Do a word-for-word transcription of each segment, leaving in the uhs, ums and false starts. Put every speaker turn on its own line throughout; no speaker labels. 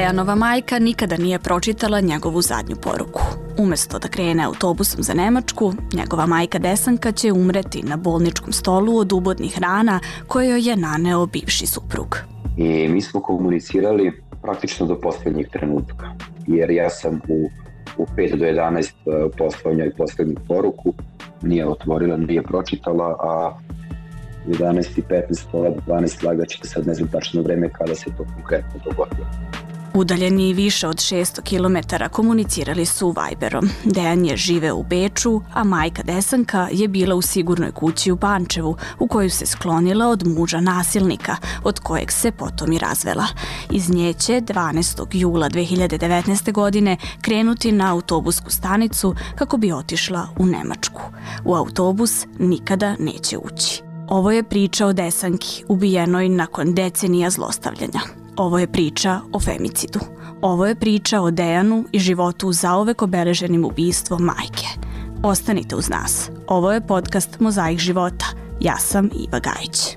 Dejanova majka nikada nije pročitala njegovu zadnju poruku. Umesto da krene autobusom za Nemačku, njegova majka Desanka će umreti na bolničkom stolu od ubodnih rana koje joj je naneo bivši suprug.
I mi smo komunicirali praktično do posljednjih trenutka, jer ja sam u, u pet do jedanaest poslao njoj posljednju poruku, nije otvorila, nije pročitala, a jedanaest i petnaest, pola do dvanaest lagaće, sad ne znam tačno vreme kada se to konkretno dogodilo.
Udaljeni više od šesto kilometara komunicirali su Viberom. Dejan je živeo u Beču, a majka Desanka je bila u sigurnoj kući u Pančevu, u koju se sklonila od muža nasilnika, od kojeg se potom i razvela. Iz nje će dvanaestog jula dve hiljade devetnaeste. godine krenuti na autobusku stanicu kako bi otišla u Nemačku. U autobus nikada neće ući. Ovo je priča o Desanki, ubijenoj nakon decenija zlostavljanja. Ovo je priča o femicidu. Ovo je priča o Dejanu i životu zauvek obeleženim ubistvom majke. Ostanite uz nas. Ovo je podcast Mozaik života. Ja sam Iva Gajić.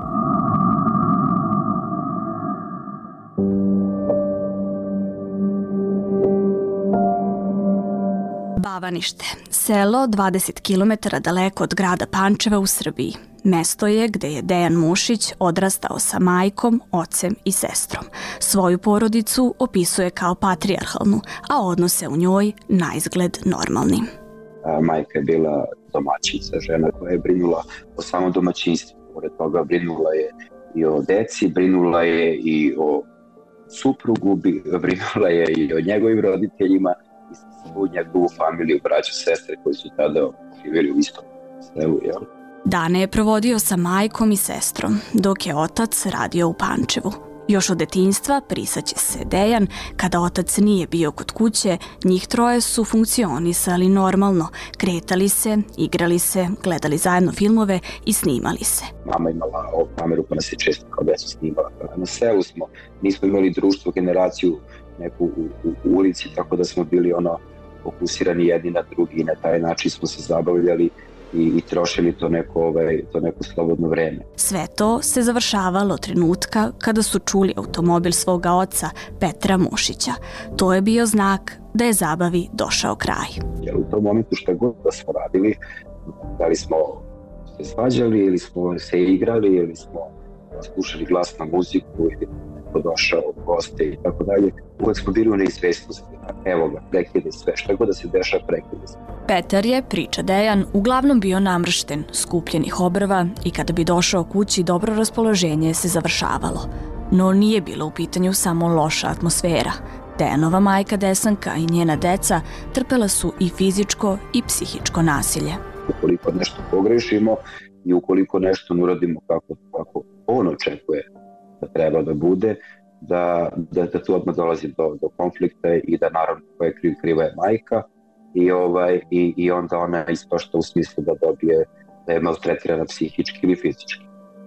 Bavanište, selo dvadeset kilometara daleko od grada Pančeva u Srbiji. Mesto je gde je Dejan Mušić odrastao sa majkom, ocem i sestrom. Svoju porodicu opisuje kao patrijarhalnu, a odnose u njoj naizgled normalnim.
Majka je bila domaćica, žena koja je brinula o samom domaćinstvu. Pored toga brinula je i o deci, brinula je i o suprugu, brinula je i o njegovim roditeljima i svu njegovu familiju, braću, sestre koji su tada živjeli u istom selu, jel?
Dane je provodio sa majkom i sestrom, dok je otac radio u Pančevu. Još od detinjstva prisaće se Dejan, kada otac nije bio kod kuće, njih troje su funkcionisali normalno, kretali se, igrali se, gledali zajedno filmove i snimali se.
Mama imala ovu kameru pa nas je često kao decu snimala. Na selu smo, nismo imali društvo, generaciju neku u, u, u ulici, tako da smo bili ono fokusirani jedni na drugi i na taj način smo se zabavljali i, i trošili to neko, ovaj, to neko slobodno vreme.
Sve to se završavalo trenutka kada su čuli automobil svoga oca, Petra Mušića. To je bio znak da je zabavi došao kraj.
Jer u tom momentu šta god da smo radili, da li smo se svađali ili smo se igrali ili smo slušali glasnu muziku ili neko došao u goste i tako dalje, uvek smo bili u neizvestnosti. Evo ga, prekide sve, šta god da se dešava, prekide sve.
Petar je, priča Dejan, uglavnom bio namršten, skupljenih obrva i kada bi došao kući, dobro raspoloženje se završavalo. No nije bilo u pitanju samo loša atmosfera. Dejanova majka Desanka i njena deca trpela su i fizičko i psihičko nasilje.
Ukoliko nešto pogrešimo i ukoliko nešto ne uradimo kako, kako on očekuje da treba da bude, da, da, da tu odmah dolazi do, do konflikta i da naravno koja je kriv, kriva je majka i, ovaj, i, i onda ona ispašta u smislu da dobije, da je maltretirana psihički ili fizički.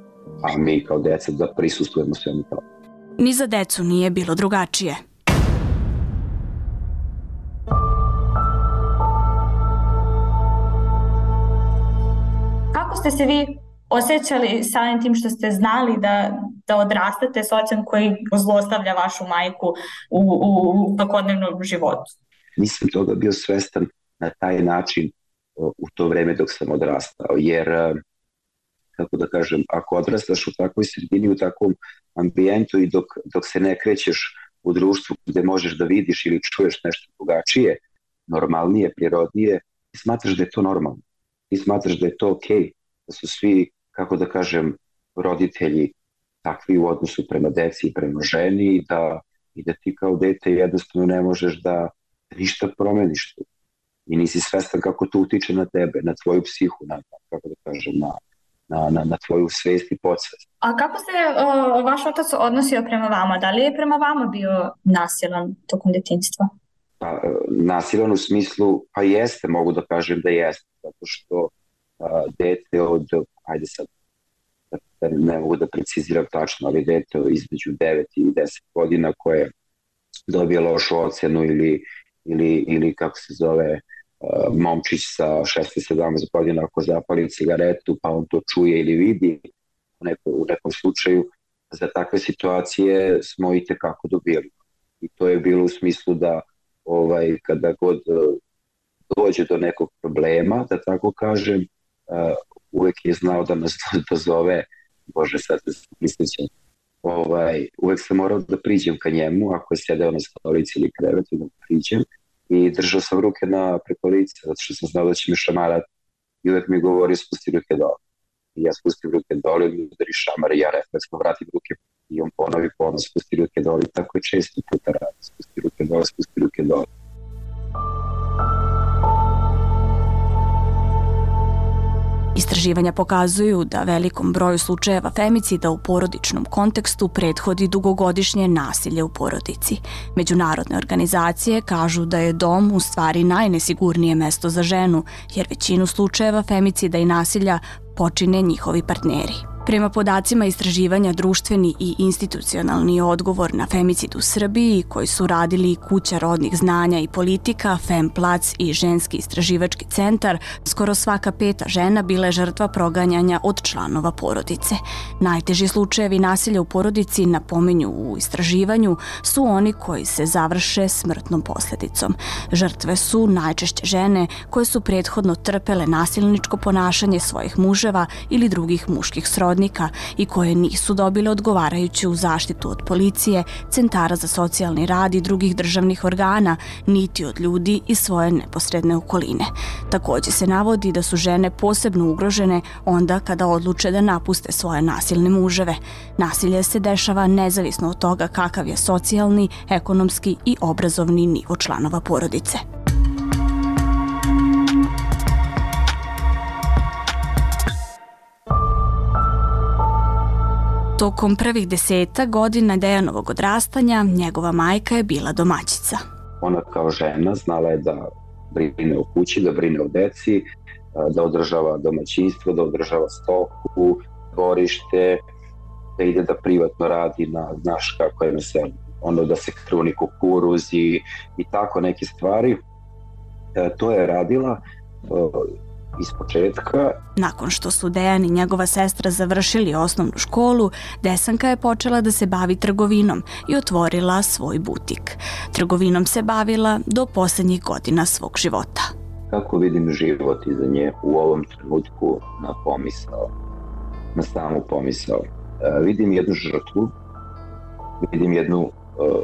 A mi kao deca da prisustujemo svemu tome.
Ni za decu nije bilo drugačije.
Kako ste se vi osjećali samim tim što ste znali da, da odrastate s ocem koji zlostavlja vašu majku u, u, u svakodnevnom životu?
Nisam toga bio svestan na taj način u to vreme dok sam odrastao, jer, kako da kažem, ako odrastaš u takvoj sredini, u takvom ambijentu i dok, dok se ne krećeš u društvu gde možeš da vidiš ili čuješ nešto drugačije, normalnije, prirodnije, ti smatraš da je to normalno. Ti smatraš da je to okej, okay, da su svi, kako da kažem, roditelji takvi u odnosu prema deci i prema ženi i da, i da ti kao dete jednostavno ne možeš da ništa promeniš tu. I nisi svestan kako to utiče na tebe, na tvoju psihu, na, kako da kažem, na, na, na, na tvoju svest i podsvest.
A kako se o, vaš otac odnosio prema vama? Da li je prema vama bio nasilan tokom detinjstva?
Pa, nasilan u smislu, pa jeste, mogu da kažem da jeste, zato što a, dete od, ajde sad, da ne mogu da preciziram tačno, ali dete između devet i deset godina koje dobije lošu ocenu ili, ili, ili kako se zove, uh, momčić sa šesnaest sedamnaest godina ako zapali cigaretu pa on to čuje ili vidi u, neko, u nekom slučaju, za takve situacije smo i tekako dobili. I to je bilo u smislu da ovaj, kada god dođe do nekog problema, da tako kažem, uh, uvek je znao da nas dozove, bože sad se prisjećam, ovaj, uvek sam morao da priđem ka njemu, ako je sedeo na stolici ili krevetu, da priđem i držao sam ruke na preko lice, zato što sam znao da će mi šamarati i uvek mi govori spusti ruke dole. I ja spustim ruke dole, mi udari šamar i ja refleksno vratim ruke i on ponovi ponovno spusti ruke dole i tako je često puta radi, spusti ruke dole, spusti ruke dole.
Istraživanja pokazuju da velikom broju slučajeva femicida u porodičnom kontekstu prethodi dugogodišnje nasilje u porodici. Međunarodne organizacije kažu da je dom u stvari najnesigurnije mesto za ženu, jer većinu slučajeva femicida i nasilja počine njihovi partneri. Prema podacima istraživanja društveni i institucionalni odgovor na femicid u Srbiji, koji su radili Kuća rodnih znanja i politika, Femplac i Ženski istraživački centar, skoro svaka peta žena bila je žrtva proganjanja od članova porodice. Najteži slučajevi nasilja u porodici, napominju u istraživanju, su oni koji se završe smrtnom posledicom. Žrtve su najčešće žene koje su prethodno trpele nasilničko ponašanje svojih muževa ili drugih muških srodnika i koje nisu dobile odgovarajuću zaštitu od policije, centara za socijalni rad i drugih državnih organa, niti od ljudi iz svoje neposredne okoline. Takođe se navodi da su žene posebno ugrožene onda kada odluče da napuste svoje nasilne muževe. Nasilje se dešava nezavisno od toga kakav je socijalni, ekonomski i obrazovni nivo članova porodice. Tokom prvih deseta godina Dejanovog odrastanja, njegova majka je bila domaćica.
Ona kao žena znala je da brine o kući, da brine o deci, da održava domaćinstvo, da održava stoku, dvorište, da ide da privatno radi na, znaš kako je na selu, ono da se kruni kukuruzi i tako neke stvari. To je radila iz početka.
Nakon što su Dejan i njegova sestra završili osnovnu školu, Desanka je počela da se bavi trgovinom i otvorila svoj butik. Trgovinom se bavila do poslednjih godina svog života.
Kako vidim život iza nje u ovom trenutku na pomisao, na samu pomisao? E, vidim jednu žrtvu, vidim jednu e,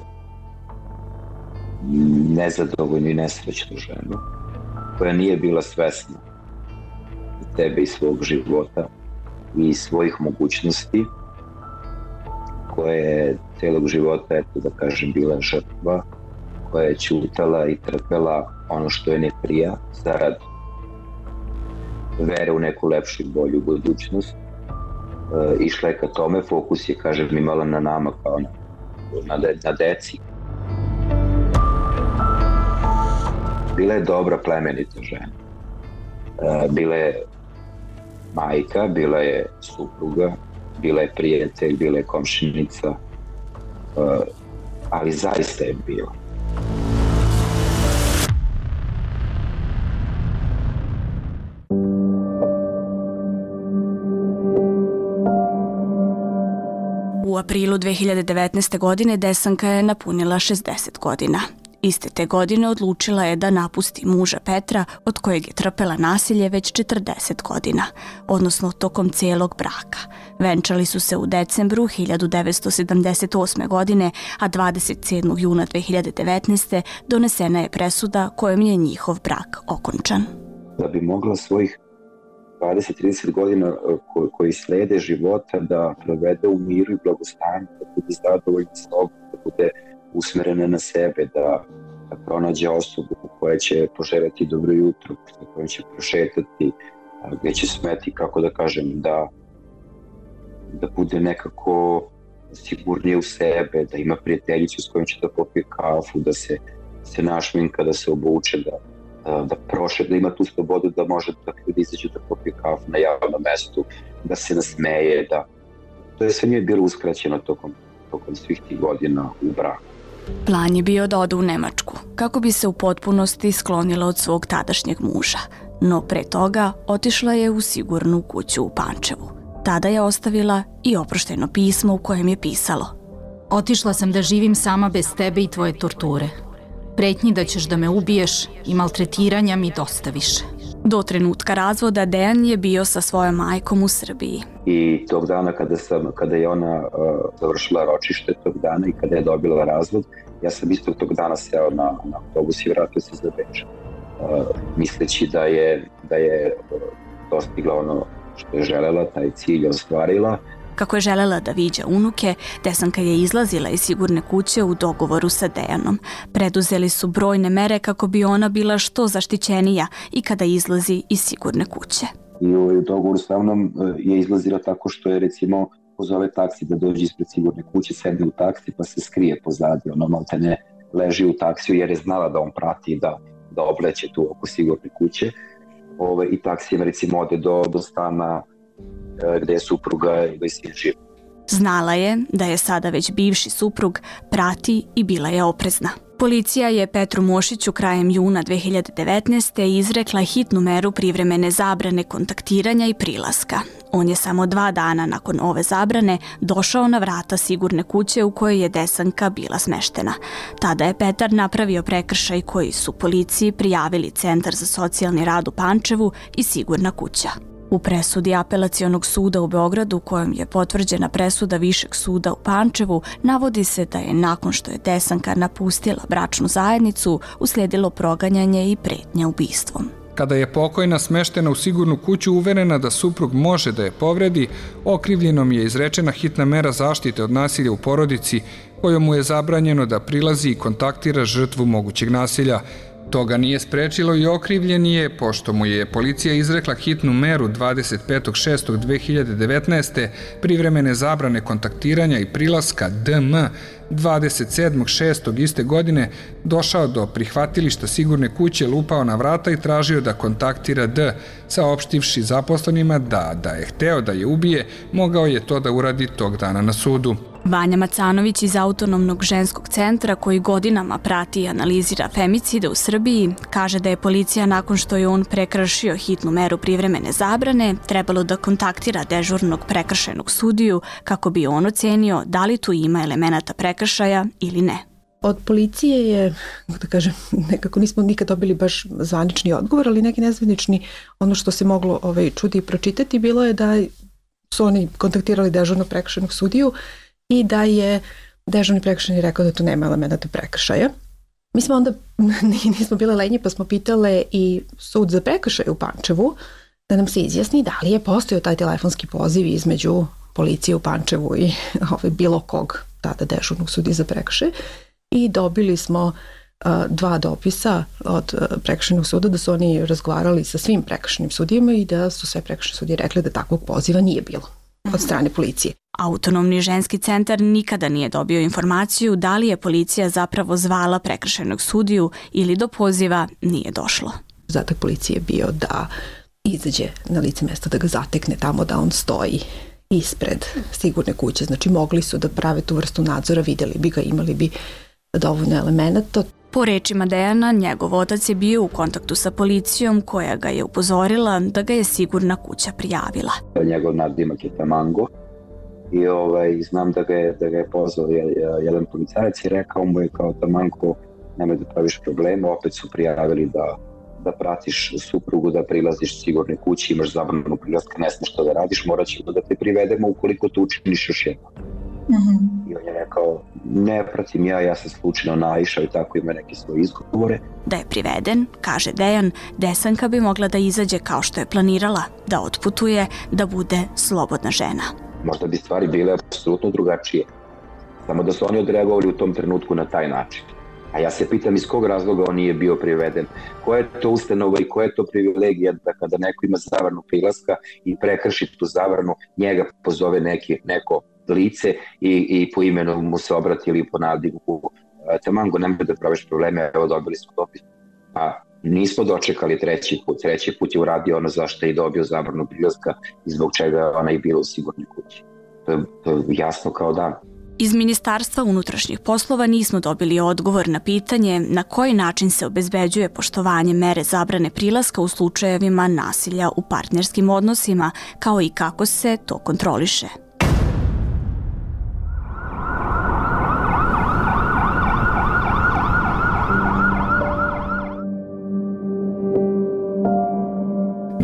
nezadovoljnu i nesrećnu ženu koja nije bila svesna sebe i svog života i svojih mogućnosti, koja je celog života, eto da kažem, bila žrtva, koja je ćutala i trpela ono što je ne prija zarad vere u neku lepšu i bolju budućnost. E, išla je ka tome, fokus je, kažem, imala na nama kao na, na, de, na deci. Bila je dobra, plemenita žena. E, bila je majka, bila je supruga, bila je prijatelj, bila je komšinica, e, ali zaista je bila.
U aprilu dve hiljade devetnaeste. godine Desanka je napunila šezdeset godina. Iste te godine odlučila je da napusti muža Petra, od kojeg je trpela nasilje već četrdeset godina, odnosno tokom celog braka. Venčali su se u decembru hiljadu devetsto sedamdeset osme. godine, a dvadeset sedmog juna dve hiljade devetnaeste. donesena je presuda kojom je njihov brak okončan.
Da bi mogla svojih dvadeset do trideset godina koji slede života da provede u miru i blagostanju, da bude zadovoljna sobom, da bude usmerena na sebe, da, da pronađe osobu koja će poželjeti dobro jutro, sa kojom će prošetati, gde će smeti, kako da kažem, da, da bude nekako sigurnije u sebe, da ima prijateljicu s kojom će da popije kafu, da se, se našminka, da se obuče, da, da, da prošet, da ima tu slobodu da može da ljudi izađu da popije kafu na javnom mestu, da se nasmeje, da to je sve nije bilo uskraćeno tokom, tokom svih tih godina u braku.
Plan je bio da ode u Nemačku, kako bi se u potpunosti sklonila od svog tadašnjeg muža, no pre toga otišla je u sigurnu kuću u Pančevu. Tada je ostavila i oproštajno pismo u kojem je pisalo:
Otišla sam da živim sama bez tebe i tvoje torture. Pretnji da ćeš da me ubiješ i maltretiranja mi dosta više.
Do trenutka razvoda Dejan je bio sa svojom majkom u Srbiji.
I tog dana kada, sam, kada je ona uh, završila ročište tog dana i kada je dobila razvod, ja sam istog tog dana seo na, na autobus i vratio se za Beč. Uh, misleći da je, da je uh, dostigla ono što je želela, taj cilj ostvarila.
Kako je želela da viđa unuke, Desanka je izlazila iz sigurne kuće u dogovoru sa Dejanom. Preduzeli su brojne mere kako bi ona bila što zaštićenija i kada izlazi iz sigurne kuće.
I u dogovoru sa mnom je izlazila tako što je recimo pozove taksi da dođe ispred sigurne kuće, sedne u taksi pa se skrije pozadi, ono malte ne leži u taksiju jer je znala da on prati da, da obleće tu oko sigurne kuće. Ove, I taksijem recimo ode do, do stana gde je supruga ili sin živ.
Znala je da je sada već bivši suprug prati i bila je oprezna. Policija je Petru Mošiću krajem juna dve hiljade devetnaeste. izrekla hitnu meru privremene zabrane kontaktiranja i prilaska. On je samo dva dana nakon ove zabrane došao na vrata sigurne kuće u kojoj je Desanka bila smeštena. Tada je Petar napravio prekršaj koji su policiji prijavili Centar za socijalni rad u Pančevu i Sigurna kuća. U presudi Apelacionog suda u Beogradu, kojom je potvrđena presuda Višeg suda u Pančevu, navodi se da je nakon što je Desanka napustila bračnu zajednicu, uslijedilo proganjanje i pretnja ubistvom.
Kada je pokojna smeštena u sigurnu kuću uverena da suprug može da je povredi, okrivljenom je izrečena hitna mera zaštite od nasilja u porodici, kojom mu je zabranjeno da prilazi i kontaktira žrtvu mogućeg nasilja. Toga nije sprečilo i okrivljeni je, pošto mu je policija izrekla hitnu meru dvadeset petog šestog dve hiljade devetnaeste. privremene zabrane kontaktiranja i prilaska D M dvadeset sedmog šestog iste godine došao do prihvatilišta sigurne kuće, lupao na vrata i tražio da kontaktira D, saopštivši zaposlenima da, da je hteo da je ubije, mogao je to da uradi tog dana na sudu.
Vanja Macanović iz Autonomnog ženskog centra, koji godinama prati i analizira femicide u Srbiji, kaže da je policija nakon što je on prekršio hitnu meru privremene zabrane trebalo da kontaktira dežurnog prekršajnog sudiju kako bi on ocenio da li tu ima elemenata prekršaja ili ne.
Od policije je, da kažem, nekako nismo nikad dobili baš zvanični odgovor, ali neki nezvanični, ono što se moglo ovaj, čuti i pročitati bilo je da su oni kontaktirali dežurnog prekršajnog sudiju i da je dežurni prekršajni rekao da tu nema elemenata prekršaja. Mi smo onda, nismo bile lenji, pa smo pitale i sud za prekršaj u Pančevu da nam se izjasni da li je postojao taj telefonski poziv između policije u Pančevu i ovaj, bilo kog tada dežurnog sudije za prekršaj. I dobili smo uh, dva dopisa od uh, prekršajnog suda da su oni razgovarali sa svim prekršajnim sudijama i da su sve prekršajne sudije rekli da takvog poziva nije bilo od strane policije.
Autonomni ženski centar nikada nije dobio informaciju da li je policija zapravo zvala prekršajnog sudiju ili do poziva nije došlo.
Zadatak policije je bio da izađe na lice mesta, da ga zatekne tamo da on stoji ispred sigurne kuće. Znači mogli su da prave tu vrstu nadzora, vidjeli bi ga, imali bi dovoljno elemenata.
Po rečima Dejana, njegov otac je bio u kontaktu sa policijom koja ga je upozorila da ga je sigurna kuća prijavila.
Njegov nadimak je Tamango i ovaj, znam da ga je, da ga je pozvao jedan policajac i rekao mu je kao Tamango, nemoj da praviš problema, opet su prijavili da, da pratiš suprugu, da prilaziš sigurne kući, imaš zabranu prilaska, ne znaš što da radiš, morat ćemo da te privedemo ukoliko to učiniš još jednom. Mm-hmm. I on je rekao, ne pratim ja, ja sam slučajno naišao i tako ima neke svoje izgovore.
Da je priveden, kaže Dejan, Desanka bi mogla da izađe kao što je planirala, da otputuje, da bude slobodna žena.
Možda bi stvari bile apsolutno drugačije, samo da su oni odreagovali u tom trenutku na taj način. A ja se pitam iz kog razloga on nije bio priveden. Koja je to ustanova i koja je to privilegija da kada neko ima zabranu prilaska i prekrši tu zabranu, njega pozove neki, neko lice i, i po imenu mu se obrati ili po nadimu. Tamango, nemoj da praviš probleme, evo dobili smo dopis. A nismo dočekali treći put. Treći put je uradio ono zašto je dobio zabranu prilaska i zbog čega ona je bila u sigurnoj kući. To je, to je jasno kao dan.
Iz Ministarstva unutrašnjih poslova nismo dobili odgovor na pitanje na koji način se obezbeđuje poštovanje mere zabrane prilaska u slučajevima nasilja u partnerskim odnosima, kao i kako se to kontroliše.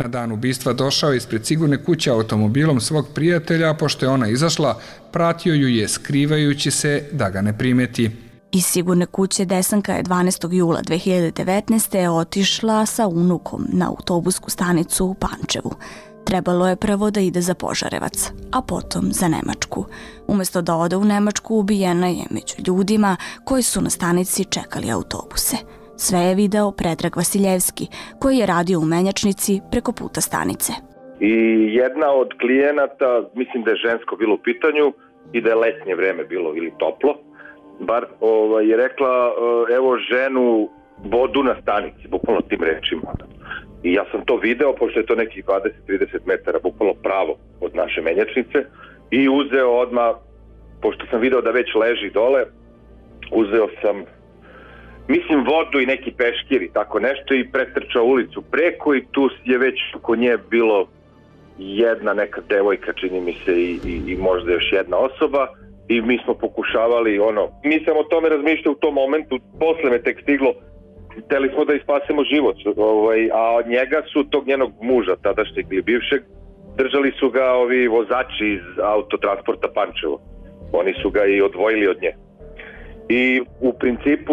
dan ubistva došao je ispred sigurne kuće automobilom svog prijatelja, a pošto je ona izašla, pratio ju je skrivajući se da ga ne primeti.
Iz sigurne kuće Desanka je dvanaestog jula dve hiljade devetnaeste. otišla sa unukom na autobusku stanicu u Pančevu. Trebalo je prvo da ide za Požarevac, a potom za Nemačku. Umesto da ode u Nemačku, ubijena je među ljudima koji su na stanici čekali autobuse. Sve je video Predrag Vasiljevski, koji je radio u menjačnici preko puta stanice.
I jedna od klijenata, mislim da je žensko bilo u pitanju i da je letnje vreme bilo ili toplo, bar ovaj, je rekla evo ženu vodu na stanici, bukvalno tim rečima. I ja sam to video, pošto je to nekih dvadeset do trideset metara, bukvalno pravo od naše menjačnice, i uzeo odmah, pošto sam video da već leži dole, uzeo sam, mislim, vodu i neki peškir i tako nešto i pretrčao ulicu preko i tu je već oko nje bilo jedna neka devojka, čini mi se, i, i, i možda još jedna osoba. I mi smo pokušavali, ono, nisam o tome razmišljao u tom momentu, posle me tek stiglo, hteli smo da ispasemo život, ovaj, a od njega su tog njenog muža, tadašnjeg ili bivšeg, držali su ga ovi vozači iz autotransporta Pančevo. Oni su ga i odvojili od nje. I u principu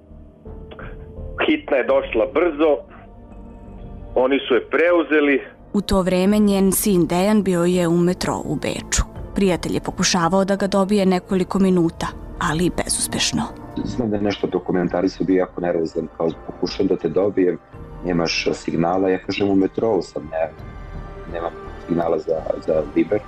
hitna je došla brzo, oni su je preuzeli.
U to vreme njen sin Dejan bio je u metrou u Beču. Prijatelj je pokušavao da ga dobije nekoliko minuta, ali bezuspešno.
Znam da je nešto dokumentarisao, bio jako nervozan, kao pokušam da te dobijem, nemaš signala, ja kažem u metrou sam, ne, nemam signala za, za Viber.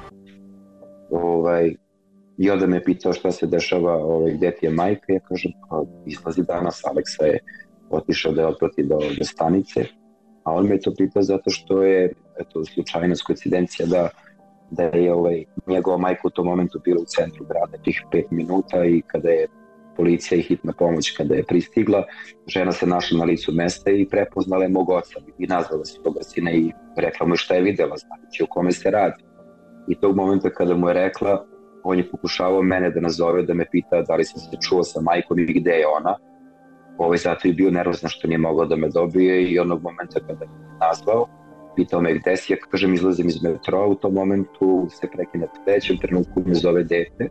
Ovaj, I onda me pitao šta se dešava, ovaj, gde ti je majka, ja kažem kao izlazi danas, Aleksa je otišao da je otprati do, do stanice, a on me to pitao zato što je eto, slučajnost, koincidencija da da je ovaj, njegova majka u tom momentu bila u centru grada tih pet minuta i kada je policija i hitna pomoć kada je pristigla, žena se našla na licu mesta i prepoznala je mog oca i nazvala se toga sina i rekla mu šta je videla, znači o kome se radi. I tog momenta kada mu je rekla, on je pokušavao mene da nazove, da me pita da li sam se čuo sa majkom i gde je ona. Ovaj, zato je bio nervozan što nije mogao da me dobije i onog momenta kada me nazvao, pitao me gde si, ja kažem izlazim iz metroa, u tom momentu se prekine u trećem trenutku me zove dete.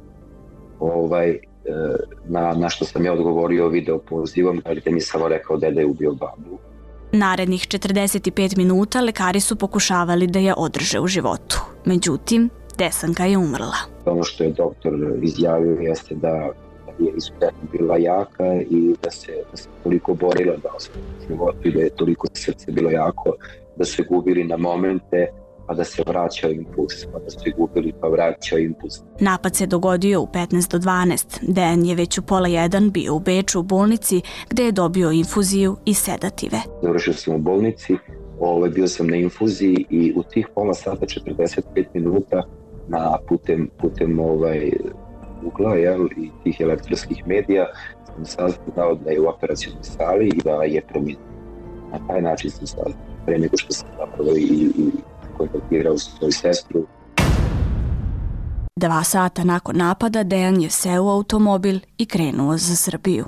Ovaj, na, na što sam ja odgovorio video pozivom, ali da mi samo rekao deda je ubio babu.
Narednih četrdeset pet minuta lekari su pokušavali da je održe u životu. Međutim, Desanka je umrla.
Ono što je doktor izjavio jeste da je izuzetno bila jaka i da se, da se toliko borila da ostane u životu i da je toliko srce bilo jako da se gubili na momente pa da se vraćao impuls, pa da se gubili pa vraćao impuls.
Napad se dogodio u petnaest do dvanaest. Dejan je već u pola jedan bio u Beču u bolnici gde je dobio infuziju i sedative.
Završio sam u bolnici, ovaj, bio sam na infuziji i u tih pola sata četrdeset pet minuta na putem, putem ovaj, ugla jel, i tih elektronskih medija sam saznao da je u operacionoj sali i da je preminuo. Na taj način sam saznao, pre nego što sam zapravo i, i kontaktirao svoju sestru.
Dva sata nakon napada Dejan je seo u automobil i krenuo za Srbiju.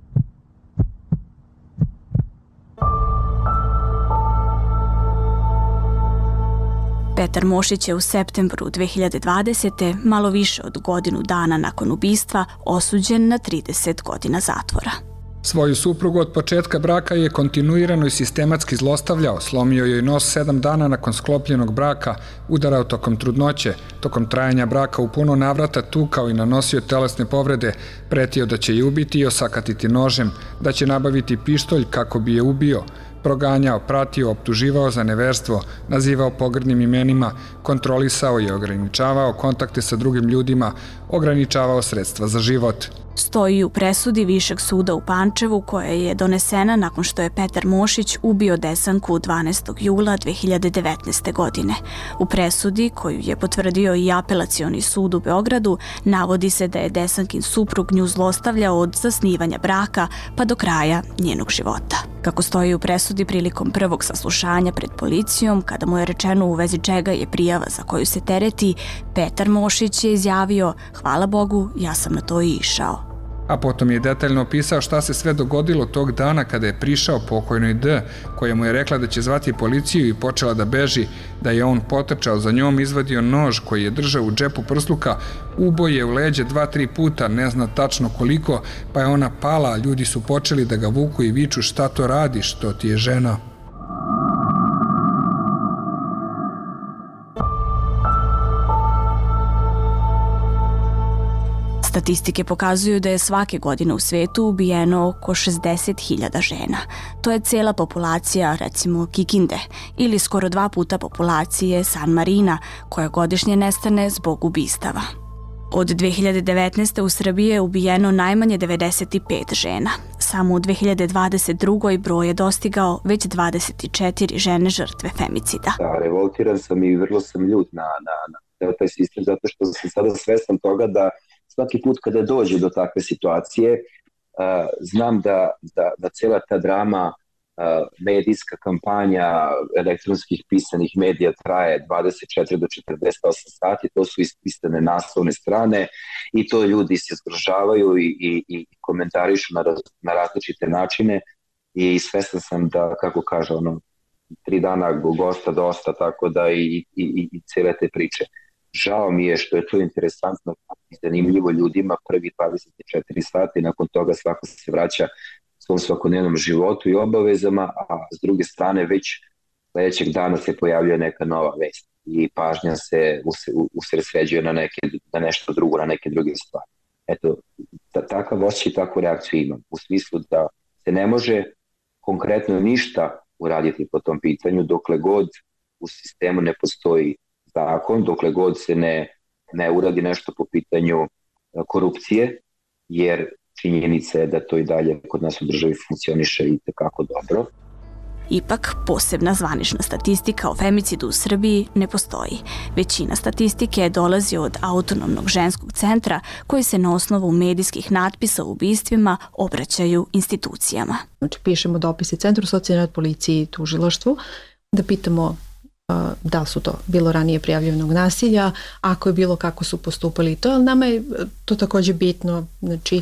Petar Mošić je u septembru dve hiljade dvadesete. malo više od godinu dana nakon ubistva osuđen na trideset godina zatvora.
Svoju suprugu od početka braka je kontinuirano i sistematski zlostavljao, slomio joj nos sedam dana nakon sklopljenog braka, udarao tokom trudnoće, tokom trajanja braka u puno navrata tukao i nanosio telesne povrede, pretio da će je ubiti i osakatiti nožem, da će nabaviti pištolj kako bi je ubio, proganjao, pratio, optuživao za neverstvo, nazivao pogrdnim imenima, kontrolisao i ograničavao kontakte sa drugim ljudima, ograničavao sredstva za život.
Stoji u presudi Višeg suda u Pančevu koja je donesena nakon što je Petar Mošić ubio Desanku dvanaestog jula dve hiljade devetnaeste. godine. U presudi, koju je potvrdio i Apelacioni sud u Beogradu, navodi se da je Desankin suprug nju zlostavljao od zasnivanja braka pa do kraja njenog života. Kako stoji u presudi prilikom prvog saslušanja pred policijom, kada mu je rečeno u vezi čega je prijava za koju se tereti, Petar Mošić je izjavio: "Hvala Bogu, ja sam na to i išao."
A potom je detaljno opisao šta se sve dogodilo tog dana kada je prišao pokojnoj D, koja mu je rekla da će zvati policiju i počela da beži, da je on potrčao za njom, izvadio nož koji je držao u džepu prsluka, uboje u leđe dva, tri puta, ne zna tačno koliko, pa je ona pala, a ljudi su počeli da ga vuku i viču šta to radiš, to ti je žena.
Statistike pokazuju da je svake godine u svetu ubijeno oko šezdeset hiljada žena. To je cela populacija, recimo, Kikinde, ili skoro dva puta populacije San Marina, koja godišnje nestane zbog ubistava. Od dve hiljade devetnaeste. u Srbiji je ubijeno najmanje devedeset pet žena. Samo u dve hiljade dvadeset druge. broj je dostigao već dvadeset četiri žene žrtve femicida.
Da, revoltiran sam i vrlo sam ljut na, na, na taj sistem, zato što sam sada svestan toga da svaki put kada dođe do takve situacije, uh, znam da, da, da cela ta drama, uh, medijska kampanja elektronskih pisanih medija traje dvadeset četiri do četrdeset osam sati, to su ispisane naslovne strane i to ljudi se zgrožavaju i, i, i komentarišu na, raz, na različite načine i svestan sam da, kako kaže, ono, tri dana gosta dosta, tako da i, i, i, i cele te priče. Žao mi je što je to interesantno i zanimljivo ljudima prvi dvadeset četiri sata i nakon toga svako se vraća svom svakodnevnom životu i obavezama, a s druge strane već sledećeg dana se pojavljuje neka nova vest i pažnja se usredsređuje na, neke, na nešto drugo, na neke druge stvari. Eto, da, takav osjećaj i takvu reakciju imam, u smislu da se ne može konkretno ništa uraditi po tom pitanju dokle god u sistemu ne postoji zakon, dokle god se ne, ne uradi nešto po pitanju korupcije, jer činjenica je da to i dalje kod nas u državi funkcioniše i tekako dobro.
Ipak, posebna zvanična statistika o femicidu u Srbiji ne postoji. Većina statistike dolazi od Autonomnog ženskog centra koji se na osnovu medijskih natpisa o ubistvima obraćaju institucijama.
Znači, pišemo dopise Centru socijalne rad, policiji i tužilaštvu da pitamo da su to bilo ranije prijavljenog nasilja, ako je bilo kako su postupali to, ali nama je to takođe bitno, znači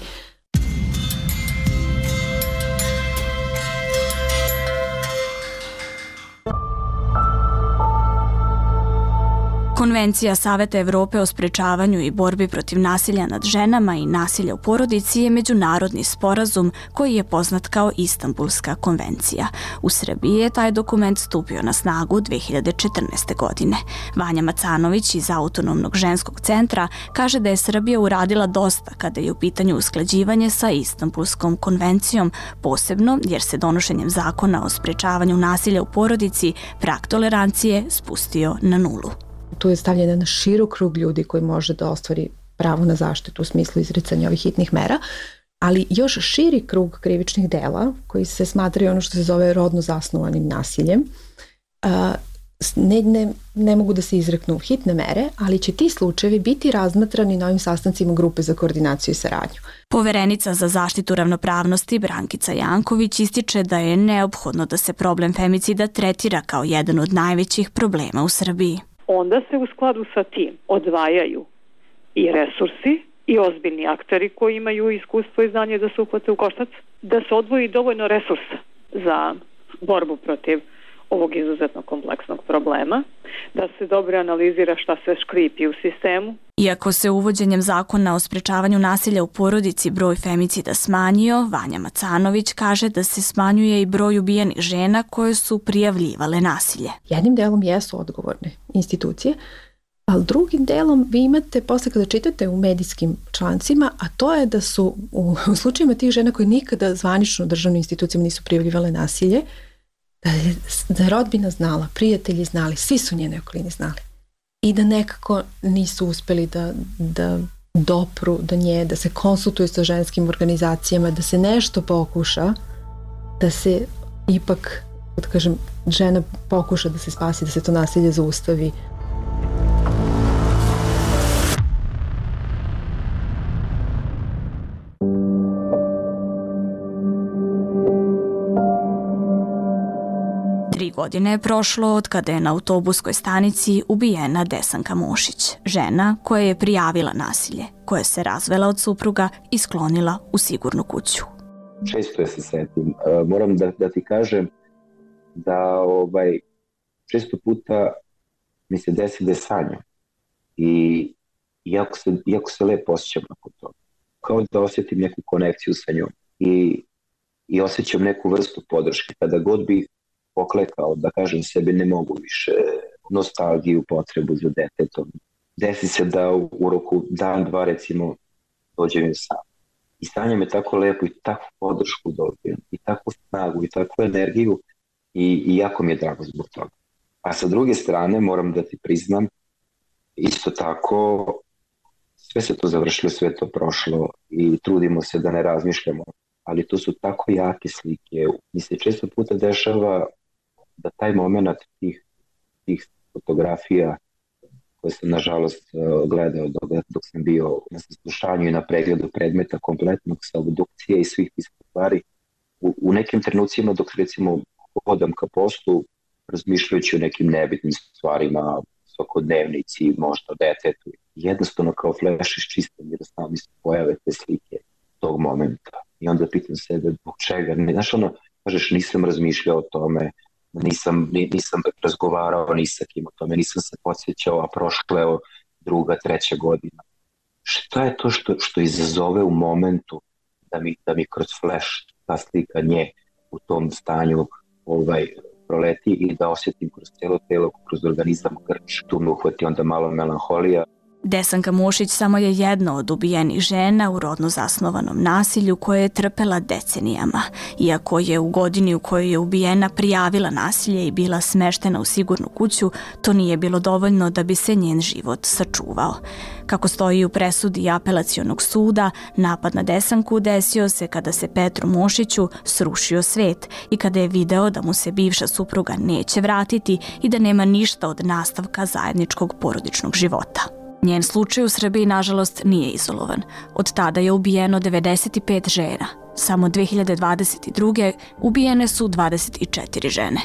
Konvencija Saveta Evrope o sprečavanju i borbi protiv nasilja nad ženama i nasilja u porodici je međunarodni sporazum koji je poznat kao Istanbulska konvencija. U Srbiji je taj dokument stupio na snagu dve hiljade četrnaeste. godine. Vanja Macanović iz Autonomnog ženskog centra kaže da je Srbija uradila dosta kada je u pitanju usklađivanje sa Istanbulskom konvencijom, posebno jer se donošenjem zakona o sprečavanju nasilja u porodici prag tolerancije spustio na nulu.
Tu je stavljen na širok krug ljudi koji može da ostvari pravo na zaštitu u smislu izricanja ovih hitnih mera, ali još širi krug krivičnih dela koji se smatraju ono što se zove rodno zasnovanim nasiljem. Ne, ne, ne mogu da se izreknu hitne mere, ali će ti slučajevi biti razmatrani na ovim sastancima grupe za koordinaciju i saradnju.
Poverenica za zaštitu ravnopravnosti Brankica Janković ističe da je neophodno da se problem femicida tretira kao jedan od najvećih problema u Srbiji.
Onda se u skladu sa tim odvajaju i resursi i ozbiljni akteri koji imaju iskustvo i znanje da se uhvate u koštac, da se odvoji dovoljno resursa za borbu protiv ovog izuzetno kompleksnog problema, da se dobro analizira šta se škripi u sistemu.
Iako se uvođenjem zakona o sprečavanju nasilja u porodici broj femicida smanjio, Vanja Macanović kaže da se smanjuje i broj ubijenih žena koje su prijavljivale nasilje.
Jednim delom jesu odgovorne institucije, ali drugim delom vi imate posle kada čitate u medijskim člancima, a to je da su u, u slučajima tih žena koje nikada zvanično u državnim institucijama nisu prijavljivale nasilje, da je, da je rodbina znala, prijatelji znali, svi su njene okolini znali. I da nekako nisu uspeli da, da dopru do nje, da se konsultuju sa ženskim organizacijama, da se nešto pokuša, da se ipak, da kažem, žena pokuša da se spasi, da se to nasilje zaustavi.
Tri godine je prošlo od kada je na autobuskoj stanici ubijena Desanka Mošić, žena koja je prijavila nasilje, koja se razvela od supruga i sklonila u sigurnu kuću.
Često je se setim. Moram da, da ti kažem da ovaj, često puta mi se desi da je sanjam i jako se, jako se lepo osjećam nakon toga. Kao da osjetim neku konekciju sa njom i, i osjećam neku vrstu podrške. Kada god bih poklekao, da kažem sebi ne mogu više, nostalgiju, potrebu za detetom. Desi se da u, u roku dan, dva recimo dođem sam. I stanje me tako lepo i takvu podršku dobijem i takvu snagu i takvu energiju i, i jako mi je drago zbog toga. A sa druge strane moram da ti priznam, isto tako sve se to završilo, sve to prošlo i trudimo se da ne razmišljamo, ali to su tako jake slike. Mi se često puta dešava da taj moment tih, tih fotografija koje sam nažalost gledao dok, dok sam bio na saslušanju i na pregledu predmeta kompletnog sa obdukcije i svih tih stvari, u, u nekim trenucima dok recimo hodam ka poslu, razmišljajući o nekim nebitnim stvarima, svakodnevnici, možda o detetu, jednostavno kao fleš iščistam jer samo mi se pojave te slike tog momenta. I onda pitam sebe zbog čega. Znaš ono, kažeš nisam razmišljao o tome, nisam, nisam razgovarao ni sa kim o tome, nisam se podsjećao, a prošla je druga, treća godina. Šta je to što, što izazove u momentu da mi, da mi kroz flash ta slika nje u tom stanju ovaj, proleti i da osjetim kroz cijelo telo, kroz organizam grč, tu me uhvati onda malo melanholija.
Desanka Mošić samo je jedna od ubijenih žena u rodno zasnovanom nasilju koje je trpela decenijama. Iako je u godini u kojoj je ubijena prijavila nasilje i bila smeštena u sigurnu kuću, to nije bilo dovoljno da bi se njen život sačuvao. Kako stoji u presudi apelacionog suda, napad na Desanku desio se kada se Petru Mošiću srušio svet i kada je video da mu se bivša supruga neće vratiti i da nema ništa od nastavka zajedničkog porodičnog života. Njen slučaj u Srbiji, nažalost, nije izolovan. Od tada je ubijeno devedeset pet žena. Samo dve hiljade dvadeset druge ubijene su dvadeset četiri žene.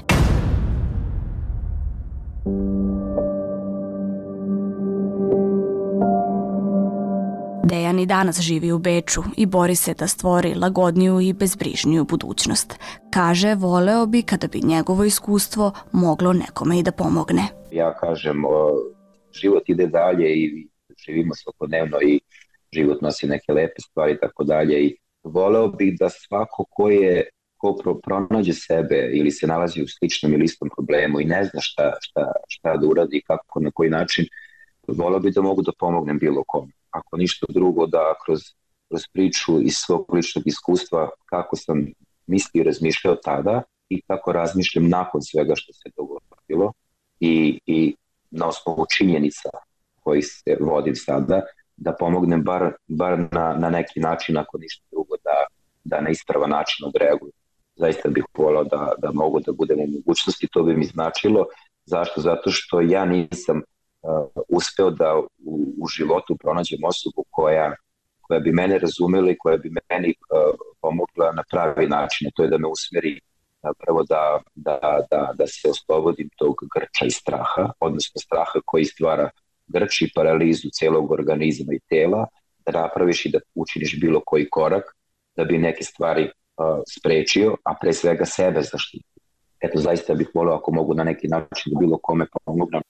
Dejan i danas živi u Beču i bori se da stvori lagodniju i bezbrižniju budućnost. Kaže, voleo bi kada bi njegovo iskustvo moglo nekome i da pomogne.
Ja kažem, život ide dalje i živimo svakodnevno i život nosi neke lepe stvari i tako dalje i voleo bih da svako ko je ko pronađe sebe ili se nalazi u sličnom ili istom problemu i ne zna šta, šta, šta da uradi, kako, na koji način, voleo bih da mogu da pomognem bilo kome. Ako ništa drugo, da kroz, kroz priču iz svog ličnog iskustva kako sam mislio i razmišljao tada i kako razmišljam nakon svega što se dogodilo i, i na osnovu činjenica koji se vodim sada, da pomognem bar, bar na, na neki način, ako ništa drugo, da, da na ispravan način odreaguju. Zaista bih volao da, da mogu da budem u mogućnosti, to bi mi značilo. Zašto? Zato što ja nisam uh, uspeo da u, u životu pronađem osobu koja, koja bi mene razumela i koja bi meni uh, pomogla na pravi način, a to je da me usmeri prvo da, da, da, da se oslobodim tog grča i straha, odnosno straha koji stvara grč i paralizu celog organizma i tela, da napraviš i da učiniš bilo koji korak da bi neke stvari uh, sprečio, a pre svega sebe zaštitio. Eto, zaista bih volio ako mogu na neki način da bilo kome pomognem.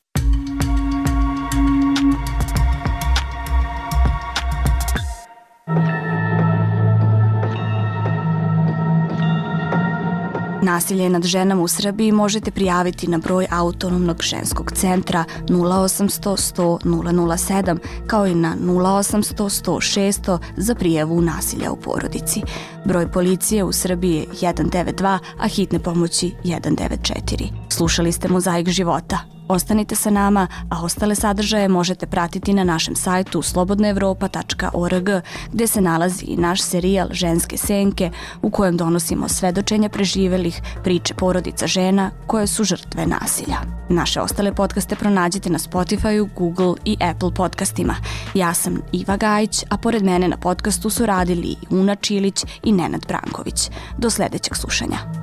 Nasilje nad ženama u Srbiji možete prijaviti na broj Autonomnog ženskog centra nula osamsto sto nula nula sedam kao i na nula osamsto sto šesto za prijavu nasilja u porodici. Broj policije u Srbiji je jedan devet dva, a hitne pomoći jedan devet četiri. Slušali ste Mozaik života. Ostanite sa nama, a ostale sadržaje možete pratiti na našem sajtu slobodna evropa tačka org, gde se nalazi i naš serijal Ženske senke u kojem donosimo svedočenja preživelih, priče porodica žena koje su žrtve nasilja. Naše ostale podcaste pronađite na Spotify-u, Google i Apple podcastima. Ja sam Iva Gajić, a pored mene na podcastu su radili Una Čilić i Nenad Branković. Do sledećeg slušanja.